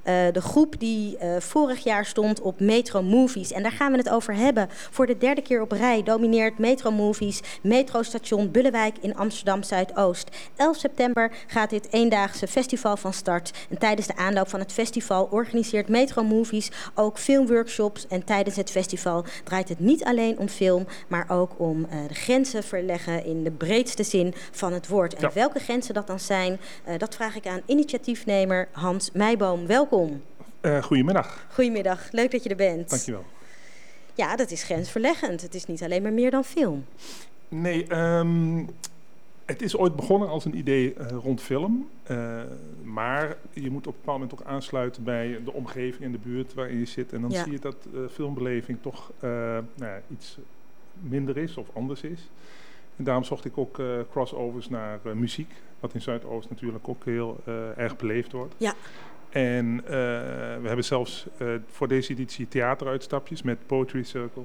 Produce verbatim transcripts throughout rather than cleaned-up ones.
Uh, de groep die uh, vorig jaar stond op Metro Movies. En daar gaan we het over hebben. Voor de derde keer op rij domineert Metro Movies metrostation Bullewijk in Amsterdam Zuidoost. elf september gaat dit eendaagse festival van start. En tijdens de aanloop van het festival organiseert Metro Movies ook filmworkshops. En tijdens het festival draait het niet alleen om film, maar ook om uh, de grenzen verleggen in de breedste zin van het woord. En ja. welke grenzen dat dan zijn, uh, dat vraag ik aan initiatiefnemer Hans Meijboom. Welkom. Uh, goedemiddag. Goedemiddag, leuk dat je er bent. Dankjewel. Ja, dat is grensverleggend. Het is niet alleen maar meer dan film. Nee, um, het is ooit begonnen als een idee uh, rond film. Uh, maar je moet op een bepaald moment ook aansluiten bij de omgeving en de buurt waarin je zit. En dan ja. zie je dat uh, filmbeleving toch uh, nou ja, iets minder is of anders is. En daarom zocht ik ook uh, crossovers naar uh, muziek. Wat in Zuidoost natuurlijk ook heel uh, erg beleefd wordt. Ja. En uh, we hebben zelfs uh, voor deze editie theateruitstapjes met Poetry Circle.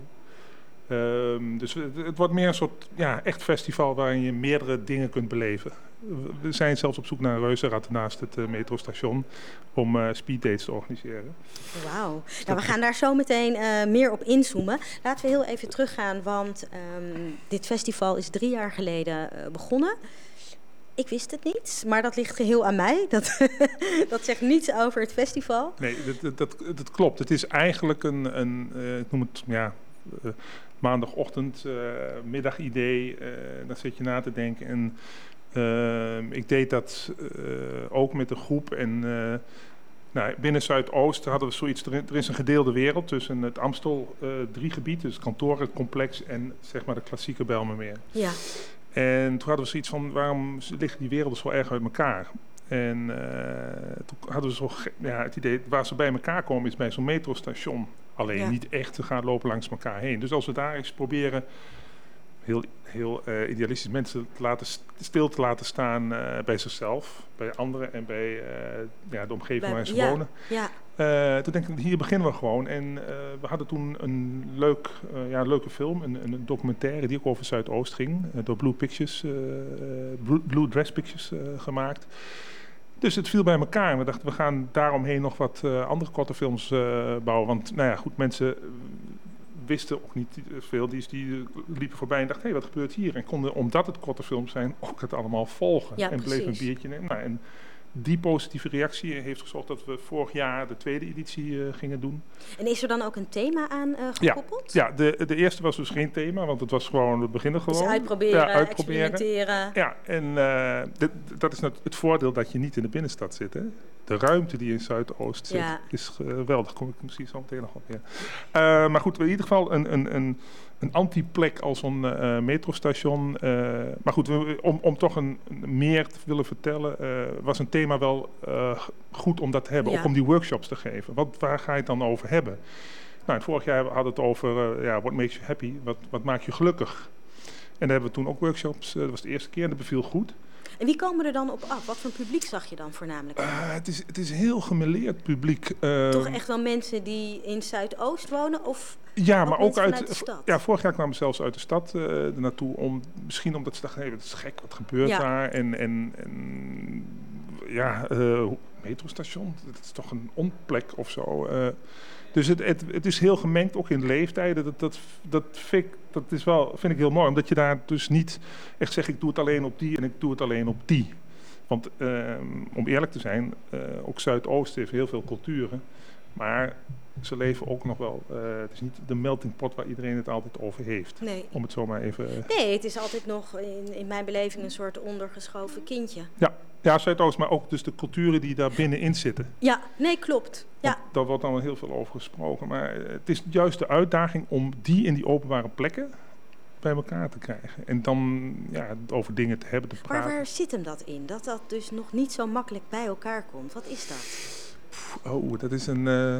Um, dus het, het wordt meer een soort ja, echt festival waarin je meerdere dingen kunt beleven. We zijn zelfs op zoek naar een reuzenrad naast het uh, metrostation om uh, speeddates te organiseren. Wauw. Nou, we gaan daar zo meteen uh, meer op inzoomen. Laten we heel even teruggaan, want um, dit festival is drie jaar geleden uh, begonnen. Ik wist het niet, maar dat ligt geheel aan mij. Dat, dat zegt niets over het festival. Nee, dat, dat, dat klopt. Het is eigenlijk een, een uh, ik noem het ja, uh, maandagochtend, uh, middagidee. Uh, daar zit je na te denken. En uh, ik deed dat uh, ook met een groep. En uh, nou, binnen Zuidoost hadden we zoiets. Er, er is een gedeelde wereld tussen het Amstel uh, drie gebied, dus het kantorencomplex en zeg maar de klassieke Bijlmermeer. Ja. En toen hadden we zoiets van, waarom liggen die werelden zo erg uit elkaar? En uh, toen hadden we zo ja, het idee, waar ze bij elkaar komen is bij zo'n metrostation. Alleen ja. niet echt te gaan lopen langs elkaar heen. Dus als we daar eens proberen, heel, heel uh, idealistisch, mensen te laten, stil te laten staan uh, bij zichzelf, bij anderen en bij uh, ja, de omgeving bij, waarin ze ja, wonen. Ja. Uh, toen denk ik, hier beginnen we gewoon. En uh, we hadden toen een leuk, uh, ja, leuke film, een, een documentaire die ook over Zuidoost ging, uh, door Blue Pictures, uh, Blue, Blue Dress Pictures uh, gemaakt. Dus het viel bij elkaar en we dachten, we gaan daaromheen nog wat uh, andere korte films uh, bouwen. Want, nou ja, goed, mensen wisten ook niet veel. Die, die liepen voorbij en dachten, hé, hey, wat gebeurt hier? En konden, omdat het korte films zijn, ook het allemaal volgen. Ja, en bleef precies. een biertje nemen. Nou, en die positieve reactie heeft gezorgd dat we vorig jaar de tweede editie uh, gingen doen. En is er dan ook een thema aan uh, gekoppeld? Ja, ja de, de eerste was dus geen thema, want het was gewoon, we beginnen gewoon. Dus uitproberen, ja, uitproberen. experimenteren. Ja, en uh, de, dat is het voordeel dat je niet in de binnenstad zit. Hè? De ruimte die in Zuidoost zit ja. is geweldig. Daar kom ik misschien zo meteen nog op weer. Uh, maar goed, in ieder geval een, een, een, een anti-plek als een uh, metrostation. Uh, maar goed, we, om, om toch een, een meer te willen vertellen, uh, was een thema wel uh, goed om dat te hebben. Ja. Ook om die workshops te geven. Wat, waar ga je het dan over hebben? Nou, vorig jaar hadden we het over, uh, ja, what makes you happy? Wat, wat maakt je gelukkig? En daar hebben we toen ook workshops. Uh, dat was de eerste keer en dat beviel goed. En wie komen er dan op af? Wat voor publiek zag je dan voornamelijk? Uh, het, is, het is heel gemêleerd publiek. Uh, Toch echt wel mensen die in Zuidoost wonen? Of ja, maar ook uit de stad? Ja, vorig jaar kwamen we zelfs uit de stad uh, naartoe. Om, misschien omdat ze dachten, hey, het is gek, wat gebeurt ja. daar? En, en, en ja, uh, metrostation, dat is toch een onplek of zo. Uh, dus het, het, het is heel gemengd, ook in leeftijden. Dat, dat, dat, vind ik, dat is wel, vind ik heel mooi, omdat je daar dus niet echt zegt, ik doe het alleen op die en ik doe het alleen op die. Want uh, om eerlijk te zijn, uh, ook Zuidoost heeft heel veel culturen, maar ze leven ook nog wel. Uh, het is niet de melting pot waar iedereen het altijd over heeft. Nee. Om het zo maar even. Nee, het is altijd nog in, in mijn beleving een soort ondergeschoven kindje. Ja, ja, Zuidoost, maar ook dus de culturen die daar binnenin zitten. Ja, nee, klopt. Ja. Want daar wordt dan heel veel over gesproken. Maar het is juist de uitdaging om die in die openbare plekken bij elkaar te krijgen. En dan ja, over dingen te hebben, te praten. Maar waar zit hem dat in? Dat dat dus nog niet zo makkelijk bij elkaar komt. Wat is dat? Oh, dat is een... Uh,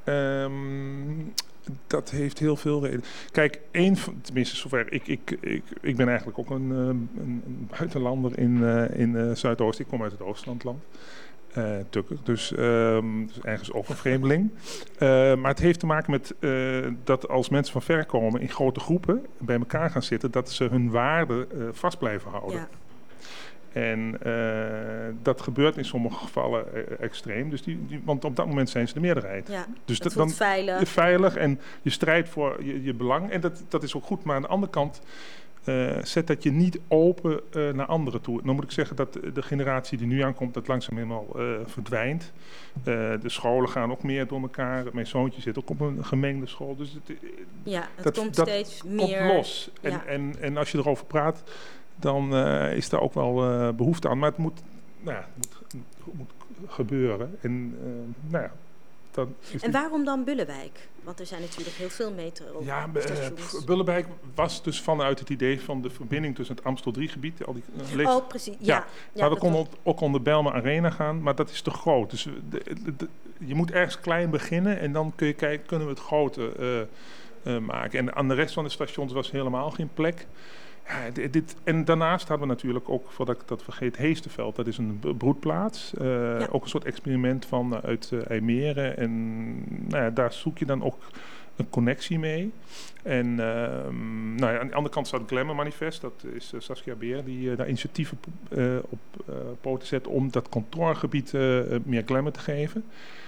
um, dat heeft heel veel reden. Kijk, één van, tenminste zover, ik, ik, ik, ik ben eigenlijk ook een, een, een buitenlander in, uh, in uh, Zuidoost. Ik kom uit het Oostlandland. Uh, Tukker, dus, um, dus ergens ook een vreemdeling. Uh, maar het heeft te maken met uh, dat als mensen van ver komen in grote groepen bij elkaar gaan zitten, dat ze hun waarden uh, vast blijven houden. Ja. En uh, dat gebeurt in sommige gevallen uh, extreem. Dus die, die, want op dat moment zijn ze de meerderheid. Ja, dus dat dat, voelt dan veilig. Veilig en je strijdt voor je, je belang. En dat, dat is ook goed. Maar aan de andere kant uh, zet dat je niet open uh, naar anderen toe. Dan moet ik zeggen dat de generatie die nu aankomt, dat langzaam helemaal uh, verdwijnt. Uh, de scholen gaan ook meer door elkaar. Mijn zoontje zit ook op een gemengde school. Dus het, ja, het dat, komt dat steeds komt meer los. En, ja. en, en als je erover praat, dan uh, is daar ook wel uh, behoefte aan. Maar het moet, nou ja, het moet, moet gebeuren. En, uh, nou ja, dan is en waarom dan Bullewijk? Want er zijn natuurlijk heel veel metrostations. Ja, uh, Bullewijk was dus vanuit het idee van de verbinding tussen het Amstel drie gebied. Al die, uh, leef... Oh, precies. Ja. ja. ja nou, we konden was... ook onder Bijlmer Arena gaan, maar dat is te groot. Dus de, de, de, je moet ergens klein beginnen en dan kun je kijken, kunnen we het groter uh, uh, maken. En aan de rest van de stations was helemaal geen plek. Ja, dit, dit, en daarnaast hadden we natuurlijk ook, voordat ik dat vergeet, Heesterveld. Dat is een broedplaats. Uh, ja. Ook een soort experiment van uh, uit uh, IJmeren. En nou ja, daar zoek je dan ook een connectie mee. En uh, nou ja, aan de andere kant staat het Glamour Manifest. Dat is uh, Saskia Beer die uh, daar initiatieven uh, op uh, poten zet om dat kantoorgebied uh, meer glamour te geven.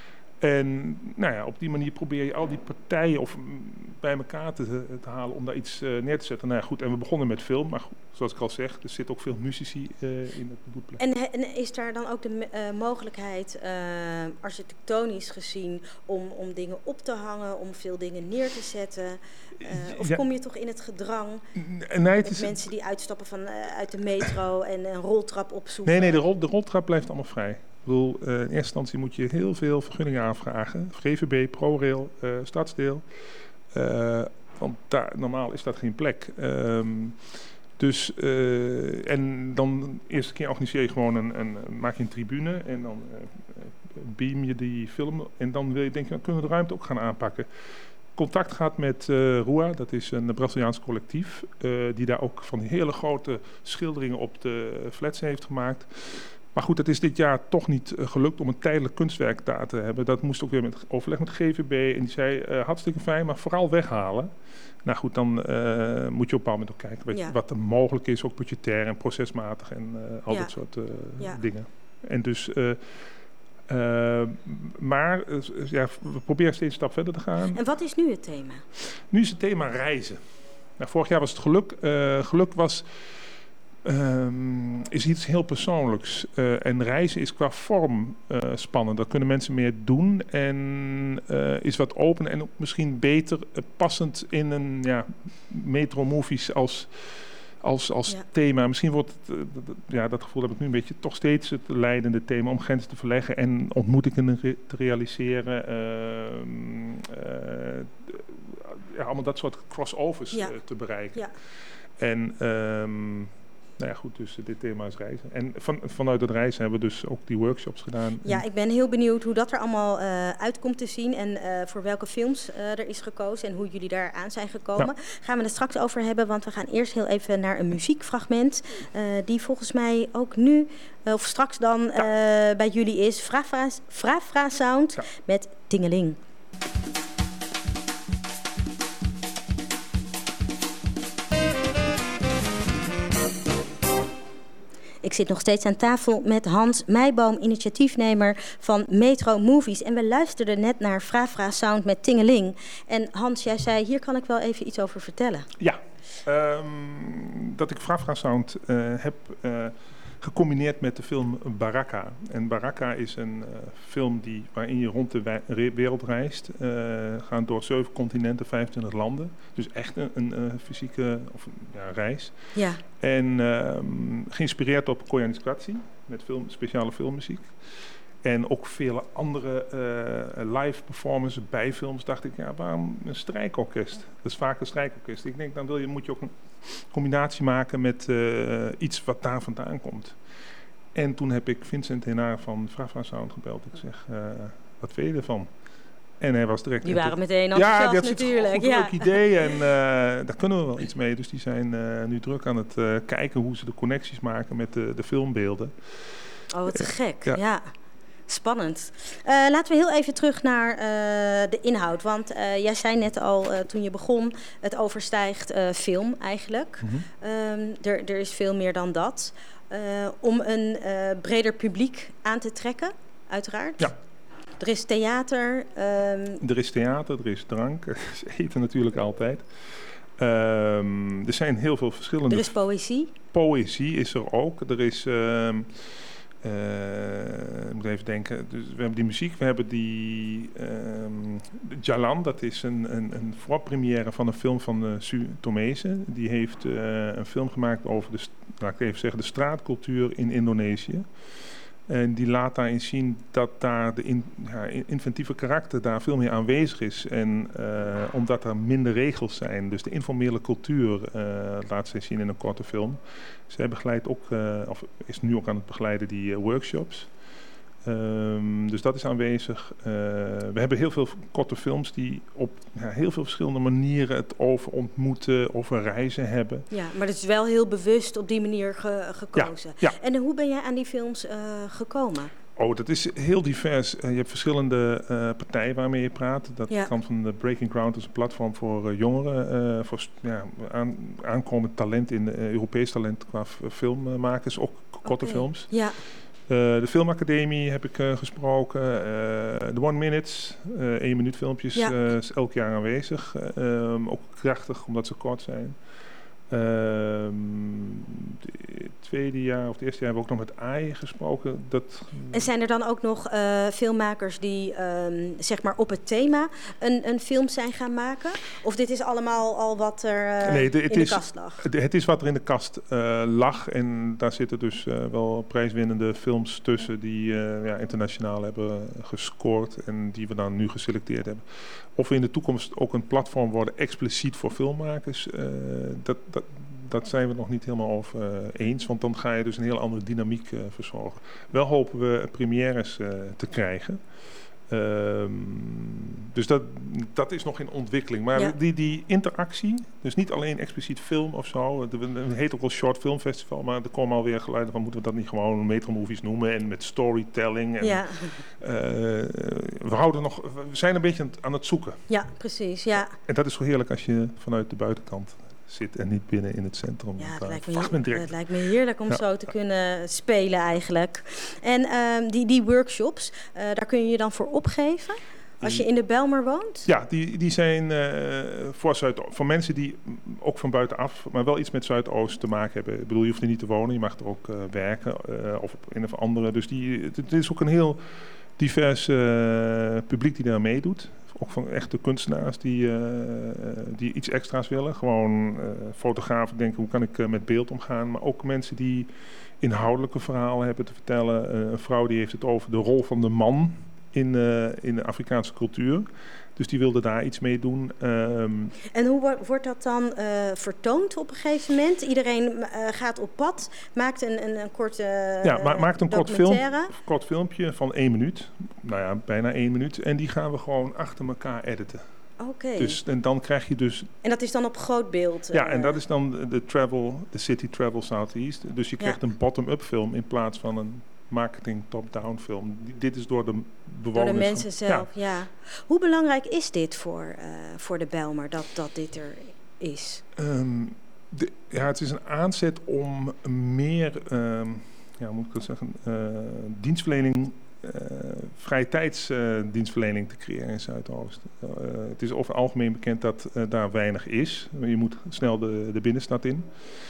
En nou ja, op die manier probeer je al die partijen of bij elkaar te, te halen om daar iets uh, neer te zetten. Nou ja, goed, en we begonnen met film, maar goed, zoals ik al zeg, er zitten ook veel muzici uh, in het boekplek. En, en is daar dan ook de uh, mogelijkheid, uh, architectonisch gezien, om, om dingen op te hangen, om veel dingen neer te zetten? Uh, of ja. kom je toch in het gedrang nee, met het is mensen die uitstappen van, uh, uit de metro en een roltrap opzoeken? Nee, nee, de, rol, de roltrap blijft allemaal vrij. Ik bedoel, uh, in eerste instantie moet je heel veel vergunningen aanvragen. G V B, ProRail, uh, Stadsdeel. Uh, want daar, normaal is dat geen plek. Um, dus, uh, en dan de eerste keer organiseer je gewoon een, een, maak je een tribune en dan uh, beam je die film. En dan wil je denken, dan kunnen we de ruimte ook gaan aanpakken. Contact gaat met uh, Rua, dat is een Braziliaans collectief. Uh, die daar ook van die hele grote schilderingen op de flats heeft gemaakt. Maar goed, het is dit jaar toch niet uh, gelukt om een tijdelijk kunstwerk daar te hebben. Dat moest ook weer met overleg met G V B. En die zei, uh, hartstikke fijn, maar vooral weghalen. Nou goed, dan uh, moet je op een bepaald moment ook kijken wat, ja. wat er mogelijk is. Ook budgetair en procesmatig en uh, al ja. dat soort uh, ja. dingen. En dus... Uh, Uh, maar uh, ja, we proberen steeds een stap verder te gaan. En wat is nu het thema? Nu is het thema reizen. Nou, vorig jaar was het geluk. Uh, geluk was... Um, is iets heel persoonlijks. Uh, en reizen is qua vorm uh, spannend. Daar kunnen mensen meer doen. En uh, is wat open en ook misschien beter uh, passend in een ja, metro-movies als, als, als ja. thema. Misschien wordt het, uh, d- ja, dat gevoel heb ik nu een beetje, toch steeds het leidende thema om grenzen te verleggen en ontmoetingen re- te realiseren. Uh, uh, ja, allemaal dat soort crossovers ja. uh, te bereiken. Ja. En... Um, Nou ja, goed, dus dit thema is reizen. En van, vanuit het reizen hebben we dus ook die workshops gedaan. Ja, ik ben heel benieuwd hoe dat er allemaal uh, uitkomt te zien en uh, voor welke films uh, er is gekozen en hoe jullie daar aan zijn gekomen. Ja. Gaan we het straks over hebben, want we gaan eerst heel even naar een muziekfragment uh, die volgens mij ook nu, uh, of straks dan uh, ja. bij jullie is. Frafra, Frafra Sound ja. met Tingeling. Ik zit nog steeds aan tafel met Hans Meijboom, initiatiefnemer van Metro Movies. En we luisterden net naar Frafra Sound met Tingeling. En Hans, jij zei, hier kan ik wel even iets over vertellen. Ja, um, dat ik Frafra Sound uh, heb uh, gecombineerd met de film Baraka. En Baraka is een uh, film die, waarin je rond de wij- wereld reist. Uh, gaan door zeven continenten, vijfentwintig landen. Dus echt een, een, een fysieke of een, ja, reis. Ja. En um, geïnspireerd op Koyanis Kwatsi, met film, speciale filmmuziek. En ook vele andere uh, live performances bij films. Dacht ik, ja, waarom een strijkorkest? Dat is vaak een strijkorkest. Ik denk, dan wil je, moet je ook een combinatie maken met uh, iets wat daar vandaan komt. En toen heb ik Vincent Henaar van Frafra Sound gebeld. Ik zeg, uh, wat vind je ervan? En hij was direct... Die waren meteen enthousiast ja, dat natuurlijk. Goed, ja, een leuk idee en uh, daar kunnen we wel iets mee. Dus die zijn uh, nu druk aan het uh, kijken hoe ze de connecties maken met de, de filmbeelden. Oh, wat te uh, gek. Ja. ja. Spannend. Uh, laten we heel even terug naar uh, de inhoud. Want uh, jij zei net al uh, toen je begon, het overstijgt uh, film eigenlijk. Mm-hmm. Um, er, er is veel meer dan dat. uh, om een uh, breder publiek aan te trekken, uiteraard. Ja. Er is theater. Um... Er is theater, er is drank, er is eten natuurlijk altijd. Um, er zijn heel veel verschillende... Er is poëzie. Poëzie is er ook. Er is... Um, uh, ik moet even denken. Dus we hebben die muziek, we hebben die... Um, Jalan, dat is een, een, een voorpremière van een film van uh, Su Tomese. Die heeft uh, een film gemaakt over de, laat ik even zeggen, de straatcultuur in Indonesië. En die laat daarin zien dat daar de in, ja, inventieve karakter daar veel meer aanwezig is. En uh, omdat er minder regels zijn, dus de informele cultuur uh, laat zij zien in een korte film. Zij begeleidt ook, uh, of is nu ook aan het begeleiden, die uh, workshops. Um, dus dat is aanwezig. Uh, we hebben heel veel korte films die op ja, heel veel verschillende manieren het over ontmoeten, over reizen hebben. Ja, maar het is wel heel bewust op die manier ge gekozen. Ja, ja. En hoe ben jij aan die films uh, gekomen? Oh, dat is heel divers. Uh, je hebt verschillende uh, partijen waarmee je praat. Dat ja. kan van de Breaking Ground, dat is een platform voor uh, jongeren, uh, voor ja, aan, aankomend talent in uh, Europees talent qua filmmakers, ook korte okay. films. Ja. Uh, de Filmacademie heb ik uh, gesproken. De uh, One Minutes, uh, één minuut filmpjes, ja. uh, is elk jaar aanwezig. Uh, um, ook krachtig, omdat ze kort zijn. Uh, het tweede jaar of het eerste jaar hebben we ook nog met A I gesproken. Dat en zijn er dan ook nog uh, filmmakers die um, zeg maar op het thema een, een film zijn gaan maken? Of dit is allemaal al wat er uh, nee, de, in de is, kast lag? De, het is wat er in de kast uh, lag. En daar zitten dus uh, wel prijswinnende films tussen die uh, ja, internationaal hebben gescoord. En die we dan nu geselecteerd hebben. Of we in de toekomst ook een platform worden expliciet voor filmmakers. Uh, dat, dat, dat zijn we nog niet helemaal over uh, eens. Want dan ga je dus een heel andere dynamiek uh, verzorgen. Wel hopen we premières uh, te krijgen. Um, dus dat, dat is nog in ontwikkeling. Maar ja. die, die interactie, dus niet alleen expliciet film of zo. Het heet ook wel Short Film Festival, maar er komen alweer geluiden van, moeten we dat niet gewoon Metro Movies noemen en met storytelling. En, ja. uh, we, houden nog, we zijn een beetje aan het, aan het zoeken. Ja, precies. Ja. En dat is zo heerlijk als je vanuit de buitenkant zit en niet binnen in het centrum. Ja, het lijkt, me, het lijkt me heerlijk om ja. zo te kunnen spelen eigenlijk. En uh, die, die workshops, uh, daar kun je je dan voor opgeven? Als je in de Bijlmer woont? Ja, die, die zijn uh, voor, Zuid voor mensen die ook van buitenaf, maar wel iets met Zuidoost te maken hebben. Ik bedoel, je hoeft er niet te wonen, je mag er ook uh, werken uh, of op een of andere. Dus die, het, het is ook een heel divers uh, publiek die daar meedoet. Ook van echte kunstenaars die, uh, die iets extra's willen. Gewoon uh, fotografen denken, hoe kan ik uh, met beeld omgaan. Maar ook mensen die inhoudelijke verhalen hebben te vertellen. Uh, een vrouw die heeft het over de rol van de man in, uh, in de Afrikaanse cultuur. Dus die wilde daar iets mee doen. Um, en hoe wo wordt dat dan uh, vertoond op een gegeven moment? Iedereen uh, gaat op pad, maakt een, een, een korte uh, Ja, ma maakt een kort, film, kort filmpje van één minuut. Nou ja, bijna één minuut. En die gaan we gewoon achter elkaar editen. Oké. Okay. Dus, en dan krijg je dus... En dat is dan op groot beeld? Uh, ja, en dat is dan de travel, de City Travel Southeast. Dus je krijgt ja. een bottom-up film in plaats van een marketing top-down film. Dit is door de bewoners. Door de mensen zelf, ja. ja. Hoe belangrijk is dit voor, uh, voor de Bijlmer, dat, dat dit er is? Um, de, ja, het is een aanzet om meer, um, ja, moet ik het zeggen, uh, dienstverlening, uh, vrije tijdsdienstverlening uh, te creëren in Zuidoost. Uh, het is over het algemeen bekend dat uh, daar weinig is. Je moet snel de, de binnenstad in.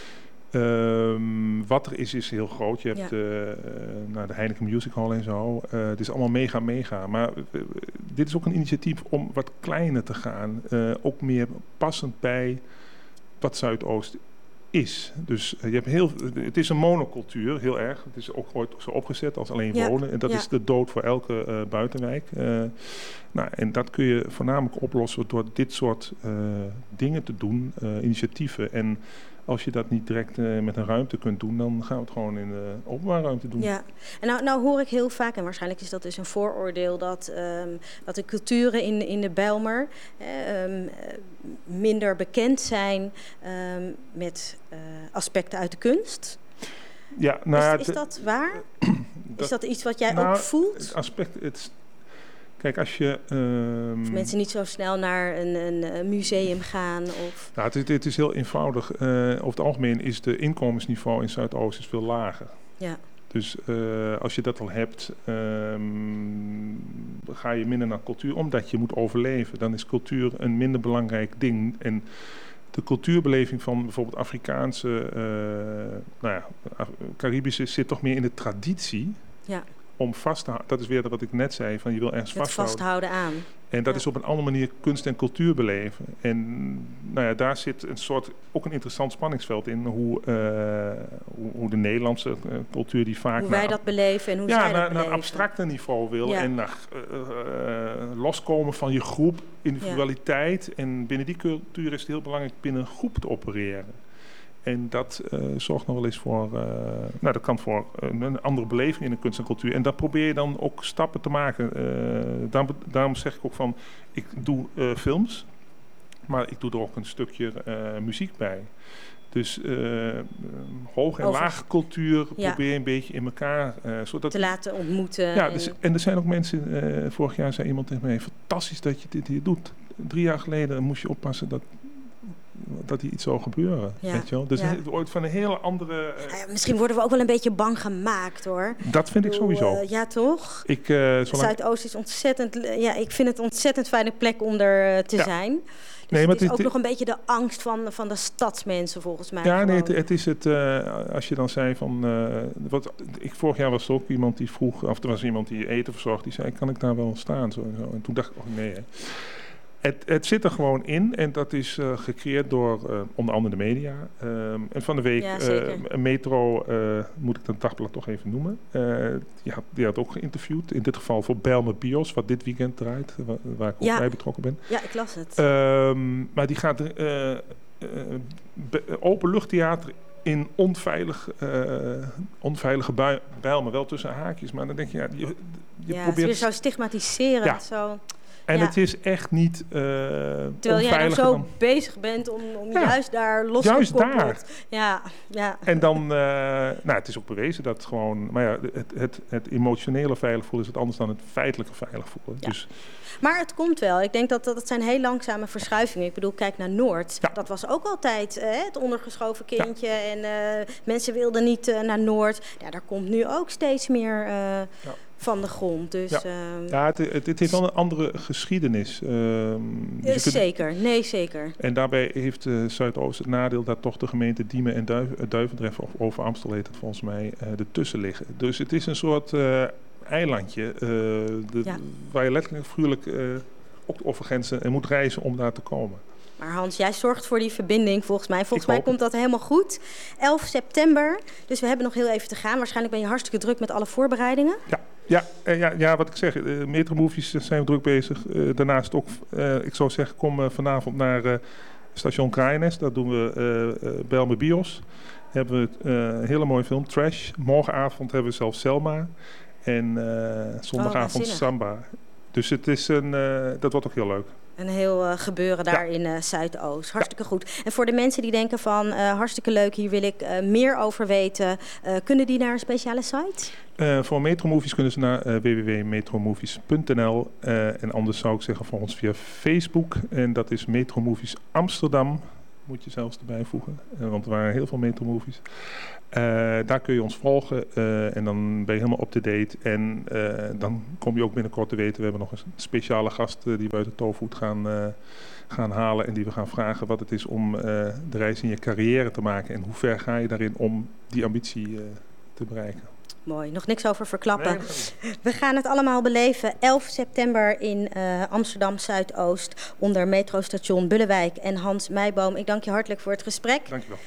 Um, wat er is, is heel groot. Je hebt ja. uh, nou, de Heineken Music Hall en zo. Uh, het is allemaal mega, mega. Maar uh, dit is ook een initiatief om wat kleiner te gaan. Uh, ook meer passend bij wat Zuidoost is. Dus uh, je hebt heel, het is een monocultuur, heel erg. Het is ook ooit zo opgezet als alleen ja. wonen. En dat ja. is de dood voor elke uh, buitenwijk. Uh, nou, en dat kun je voornamelijk oplossen door dit soort uh, dingen te doen, uh, initiatieven. En als je dat niet direct uh, met een ruimte kunt doen, dan gaan we het gewoon in de openbare ruimte doen. Ja, en nou, nou hoor ik heel vaak, en waarschijnlijk is dat dus een vooroordeel, dat, um, dat de culturen in, in de Bijlmer eh, um, minder bekend zijn um, met uh, aspecten uit de kunst. Ja, nou, is, is dat waar? dat, is dat iets wat jij nou, ook voelt? Het aspect, het, Kijk, als je... Um, of mensen niet zo snel naar een, een, een museum gaan. Of... Nou, het, het is heel eenvoudig. Uh, over het algemeen is de inkomensniveau in Zuidoost is veel lager. Ja. Dus uh, als je dat al hebt, um, ga je minder naar cultuur, omdat je moet overleven. Dan is cultuur een minder belangrijk ding. En de cultuurbeleving van bijvoorbeeld Afrikaanse, uh, nou ja, Caribische zit toch meer in de traditie. Ja. Om vast te houden. Dat is weer wat ik net zei, van je wil ergens het vasthouden. vasthouden aan. En dat ja. is op een andere manier kunst en cultuur beleven. En nou ja, daar zit een soort, ook een interessant spanningsveld in. Hoe, uh, hoe, hoe de Nederlandse uh, cultuur die vaak... Hoe wij naar, dat beleven en hoe ja, zij dat naar, beleven. naar een abstracte niveau wil. Ja. En naar uh, uh, loskomen van je groep, individualiteit. Ja. En binnen die cultuur is het heel belangrijk binnen een groep te opereren. En dat uh, zorgt nog wel eens voor, uh, nou dat kan voor uh, een andere beleving in de kunst en cultuur. En daar probeer je dan ook stappen te maken. Uh, daarom, daarom zeg ik ook van, ik doe uh, films, maar ik doe er ook een stukje uh, muziek bij. Dus uh, hoog- en Over... lage cultuur ja. probeer je een beetje in elkaar... Uh, zodat te laten ontmoeten. Ja, dus, en er zijn ook mensen, uh, vorig jaar zei iemand tegen mij, fantastisch dat je dit hier doet. Drie jaar geleden moest je oppassen dat... dat hier iets zou gebeuren, ja. weet je wel. Dus ja. het wordt van een hele andere... Uh, ja, misschien worden we ook wel een beetje bang gemaakt, hoor. Dat vind ik, ik sowieso. Uh, ja, toch? Ik, uh, zolang... Zuidoost is ontzettend... Ja, ik vind het een ontzettend fijne plek om er uh, te ja. zijn. Dus nee, het is maar ook het, nog een beetje de angst van, van de stadsmensen, volgens mij. Ja, gewoon. nee, het, het is het... Uh, als je dan zei van... Uh, wat, ik, vorig jaar was er ook iemand die vroeg... Of er was iemand die eten verzorgd. Die zei, kan ik daar wel staan? Zo en, zo. En toen dacht ik, oh nee, hè. Het, het zit er gewoon in en dat is uh, gecreëerd door uh, onder andere de media. Um, en van de week ja, uh, Metro, uh, moet ik het dagblad toch even noemen. Uh, die, had, die had ook geïnterviewd. In dit geval voor Bijlmer Bios, wat dit weekend draait, waar, waar ik ook ja. bij betrokken ben. Ja, ik las het. Um, maar die gaat uh, uh, openluchttheater in onveilig, uh, onveilige bui, Bijlmer, wel tussen haakjes. Maar dan denk je, ja, je, je ja, probeert... het is weer zo stigmatiserend. Ja. Zo. En ja. het is echt niet uh, terwijl jij dan zo dan... bezig bent om, om ja. juist daar los juist te koppelen. daar. Ja, ja. En dan, uh, nou, het is ook bewezen dat gewoon, maar ja, het, het, het emotionele veilig voelen is het anders dan het feitelijke veilig voelen. Ja. Dus, maar het komt wel. Ik denk dat dat, dat zijn heel langzame verschuivingen. Ik bedoel, kijk naar Noord. Ja. Dat was ook altijd uh, het ondergeschoven kindje. Ja. En uh, mensen wilden niet uh, naar Noord. Ja, daar komt nu ook steeds meer uh, ja. van de grond. Dus, ja, uh, ja het, het, het heeft wel een andere geschiedenis. Um, dus kunt, zeker, nee zeker. En daarbij heeft uh, Zuidoost het nadeel dat toch de gemeente Diemen en Duiv, uh, Duivendrecht, of Overamstel heet het volgens mij, uh, ertussen liggen. Dus het is een soort uh, eilandje uh, de, ja. waar je letterlijk figuurlijk uh, ook over grenzen en moet reizen om daar te komen. Maar Hans, jij zorgt voor die verbinding volgens mij. Volgens mij komt dat helemaal goed. elf september, dus we hebben nog heel even te gaan. Waarschijnlijk ben je hartstikke druk met alle voorbereidingen. Ja, ja, ja, ja wat ik zeg, uh, Metro Movies zijn we druk bezig. Uh, daarnaast ook, uh, ik zou zeggen, kom uh, vanavond naar uh, station Kraaienest. Dat doen we uh, uh, Bijlmer Bios. Hebben we uh, een hele mooie film, Trash. Morgenavond hebben we zelfs Selma. En uh, zondagavond oh, Samba. Dus het is een, uh, dat wordt ook heel leuk. Een heel uh, gebeuren daar ja. in uh, Zuidoost. Hartstikke ja. goed. En voor de mensen die denken van uh, hartstikke leuk, hier wil ik uh, meer over weten. Uh, kunnen die naar een speciale site? Uh, voor Metro Movies kunnen ze naar uh, w w w punt metromovies punt n l. Uh, en anders zou ik zeggen voor ons via Facebook. En dat is Metro Movies Amsterdam. Moet je zelfs erbij voegen. Uh, want er waren heel veel Metro Movies. Uh, daar kun je ons volgen uh, en dan ben je helemaal up-to-date. En uh, dan kom je ook binnenkort te weten, we hebben nog een speciale gast uh, die we uit de Toevoet gaan, uh, gaan halen. En die we gaan vragen wat het is om uh, de reis in je carrière te maken. En hoe ver ga je daarin om die ambitie uh, te bereiken. Mooi, nog niks over verklappen. Nee, we gaan het allemaal beleven. elf september in uh, Amsterdam Zuidoost onder metrostation Bullewijk en Hans Meijboom. Ik dank je hartelijk voor het gesprek. Dank je wel.